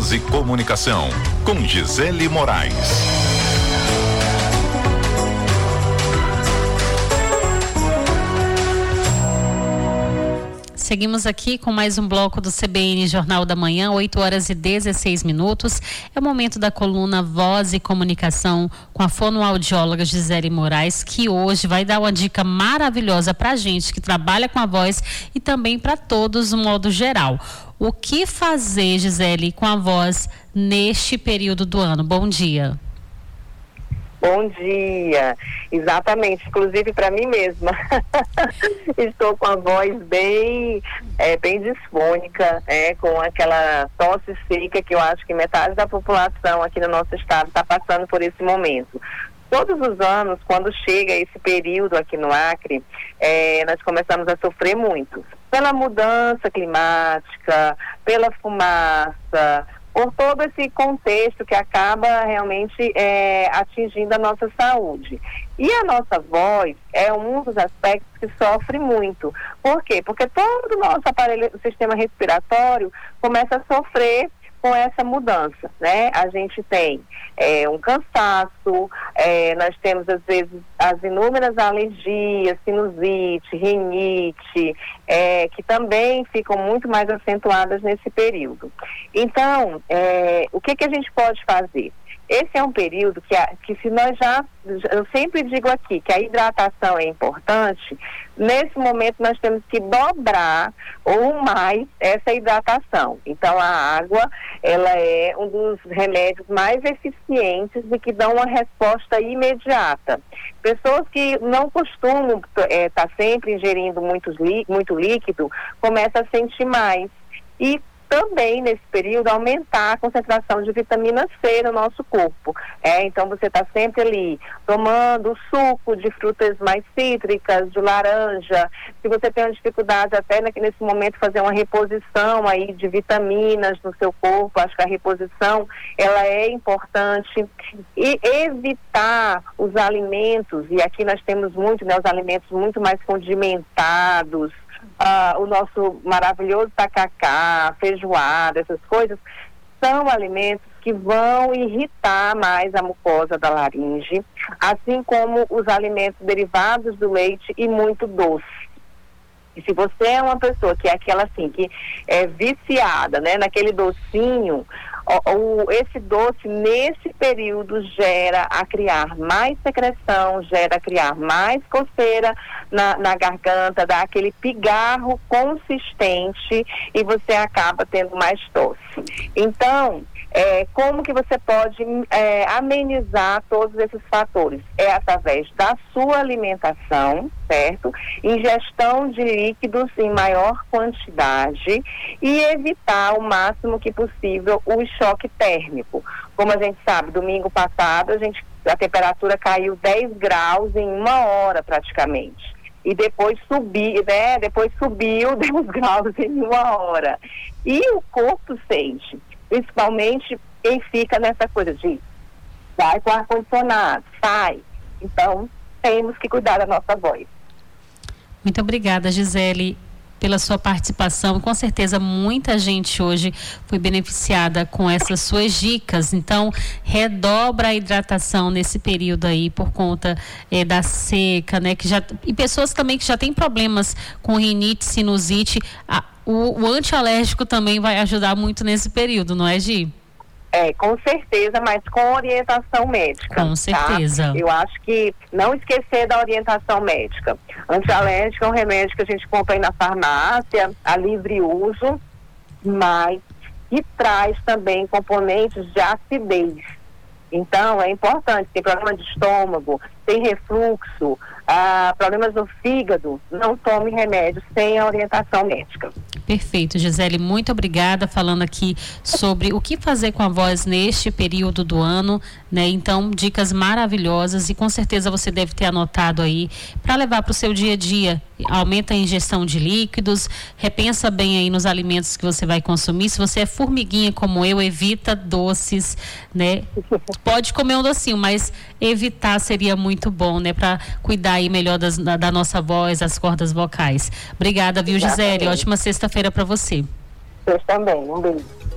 Voz e Comunicação, com Gisele Moraes. Seguimos aqui com mais um bloco do CBN Jornal da Manhã, 8h16. É o momento da coluna Voz e Comunicação com a fonoaudióloga Gisele Moraes, que hoje vai dar uma dica maravilhosa para a gente que trabalha com a voz e também para todos no modo geral. O que fazer, Gisele, com a voz neste período do ano? Bom dia. Bom dia, exatamente, inclusive para mim mesma. Estou com a voz bem disfônica, com aquela tosse seca que eu acho que metade da população aqui no nosso estado está passando por esse momento. Todos os anos, quando chega esse período aqui no Acre, nós começamos a sofrer muito. Pela mudança climática, pela fumaça, por todo esse contexto que acaba realmente atingindo a nossa saúde. E a nossa voz é um dos aspectos que sofre muito. Por quê? Porque todo o nosso aparelho, o sistema respiratório, começa a sofrer com essa mudança, né? A gente tem um cansaço, nós temos às vezes as inúmeras alergias, sinusite, rinite, que também ficam muito mais acentuadas nesse período. Então, o que a gente pode fazer? Esse é um período que se nós eu sempre digo aqui que a hidratação é importante. Nesse momento nós temos que dobrar ou mais essa hidratação. Então a água, ela é um dos remédios mais eficientes e que dão uma resposta imediata. Pessoas que não costumam estar sempre ingerindo muito líquido, começam a sentir mais. E também, nesse período, aumentar a concentração de vitamina C no nosso corpo. Então, você está sempre ali tomando suco de frutas mais cítricas, de laranja. Se você tem uma dificuldade até nesse momento fazer uma reposição aí de vitaminas no seu corpo, acho que a reposição, ela é importante. E evitar os alimentos, e aqui nós temos muito, né, os alimentos muito mais condimentados, o nosso maravilhoso tacacá, feijoada, essas coisas, são alimentos que vão irritar mais a mucosa da laringe, assim como os alimentos derivados do leite e muito doce. E se você é uma pessoa que é aquela assim, que é viciada, né, naquele docinho, esse doce nesse período gera a criar mais secreção, gera a criar mais coceira na garganta, dá aquele pigarro consistente e você acaba tendo mais tosse. Então, como que você pode amenizar todos esses fatores? É através da sua alimentação, certo? Ingestão de líquidos em maior quantidade e evitar o máximo que possível o choque térmico. Como a gente sabe, domingo passado a temperatura caiu 10 graus em 1 hora praticamente. E depois subiu 10 graus em 1 hora. E o corpo sente, principalmente quem fica nessa coisa de vai com ar-condicionado, sai. Então, temos que cuidar da nossa voz. Muito obrigada, Gisele, pela sua participação. Com certeza muita gente hoje foi beneficiada com essas suas dicas. Então, redobra a hidratação nesse período aí por conta da seca, né? E pessoas também que já têm problemas com rinite, sinusite, o antialérgico também vai ajudar muito nesse período, não é, Gi? Com certeza, mas com orientação médica. Com certeza. Tá? Eu acho que não esquecer da orientação médica. Antialérgico é um remédio que a gente compra aí na farmácia, a livre uso, mas que traz também componentes de acidez. Então, é importante, tem problema de estômago, tem refluxo, problemas no fígado, não tome remédio sem a orientação médica. Perfeito, Gisele, muito obrigada, falando aqui sobre o que fazer com a voz neste período do ano, né? Então, dicas maravilhosas e com certeza você deve ter anotado aí para levar para o seu dia a dia. Aumenta a ingestão de líquidos, repensa bem aí nos alimentos que você vai consumir. Se você é formiguinha como eu, evita doces, né? Pode comer um docinho, mas evitar seria muito bom, né? Para cuidar aí melhor da nossa voz, das cordas vocais. Obrigada, viu, Gisele? Ótima sexta-feira para você. Vocês também, um beijo.